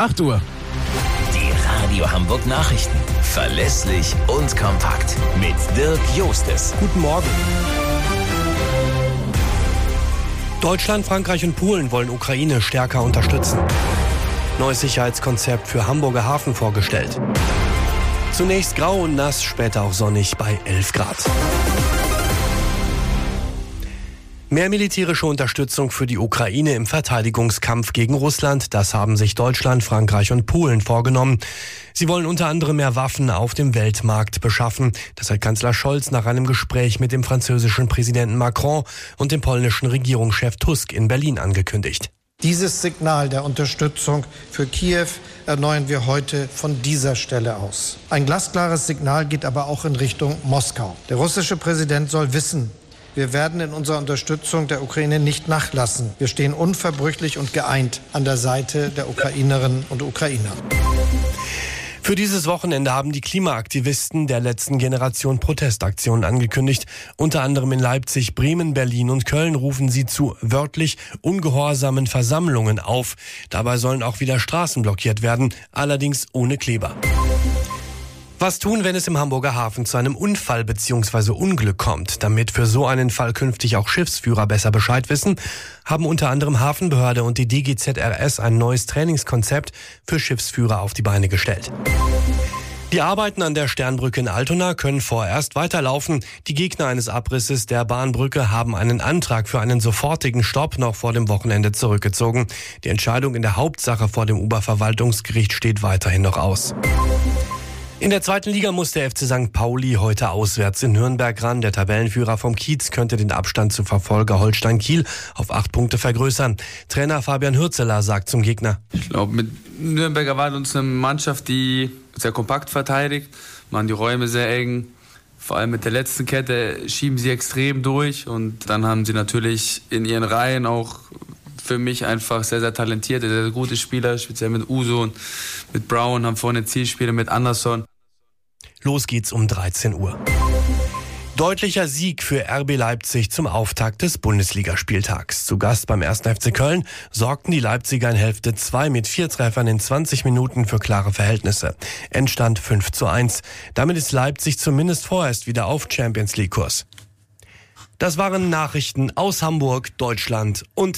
8 Uhr. Die Radio Hamburg Nachrichten. Verlässlich und kompakt. Mit Dirk Jostes. Guten Morgen. Deutschland, Frankreich und Polen wollen Ukraine stärker unterstützen. Neues Sicherheitskonzept für Hamburger Hafen vorgestellt. Zunächst grau und nass, später auch sonnig bei 11 Grad. Mehr militärische Unterstützung für die Ukraine im Verteidigungskampf gegen Russland, das haben sich Deutschland, Frankreich und Polen vorgenommen. Sie wollen unter anderem mehr Waffen auf dem Weltmarkt beschaffen. Das hat Kanzler Scholz nach einem Gespräch mit dem französischen Präsidenten Macron und dem polnischen Regierungschef Tusk in Berlin angekündigt. Dieses Signal der Unterstützung für Kiew erneuern wir heute von dieser Stelle aus. Ein glasklares Signal geht aber auch in Richtung Moskau. Der russische Präsident soll wissen, wir werden in unserer Unterstützung der Ukraine nicht nachlassen. Wir stehen unverbrüchlich und geeint an der Seite der Ukrainerinnen und Ukrainer. Für dieses Wochenende haben die Klimaaktivisten der letzten Generation Protestaktionen angekündigt. Unter anderem in Leipzig, Bremen, Berlin und Köln rufen sie zu wörtlich ungehorsamen Versammlungen auf. Dabei sollen auch wieder Straßen blockiert werden, allerdings ohne Kleber. Was tun, wenn es im Hamburger Hafen zu einem Unfall bzw. Unglück kommt? Damit für so einen Fall künftig auch Schiffsführer besser Bescheid wissen, haben unter anderem Hafenbehörde und die DGZRS ein neues Trainingskonzept für Schiffsführer auf die Beine gestellt. Die Arbeiten an der Sternbrücke in Altona können vorerst weiterlaufen. Die Gegner eines Abrisses der Bahnbrücke haben einen Antrag für einen sofortigen Stopp noch vor dem Wochenende zurückgezogen. Die Entscheidung in der Hauptsache vor dem Oberverwaltungsgericht steht weiterhin noch aus. In der zweiten Liga muss der FC St. Pauli heute auswärts in Nürnberg ran. Der Tabellenführer vom Kiez könnte den Abstand zu Verfolger Holstein Kiel auf 8 Punkte vergrößern. Trainer Fabian Hürzeler sagt zum Gegner: Ich glaube, mit Nürnberg erwartet uns eine Mannschaft, die sehr kompakt verteidigt, machen die Räume sehr eng. Vor allem mit der letzten Kette schieben sie extrem durch. Und dann haben sie natürlich in ihren Reihen auch für mich einfach sehr, sehr talentierte, sehr, sehr gute Spieler, speziell mit Uso und mit Brown, haben vorne Zielspieler mit Anderson. Los geht's um 13 Uhr. Deutlicher Sieg für RB Leipzig zum Auftakt des Bundesligaspieltags. Zu Gast beim 1. FC Köln sorgten die Leipziger in Hälfte 2 mit 4 Treffern in 20 Minuten für klare Verhältnisse. Endstand 5:1. Damit ist Leipzig zumindest vorerst wieder auf Champions League Kurs. Das waren Nachrichten aus Hamburg, Deutschland und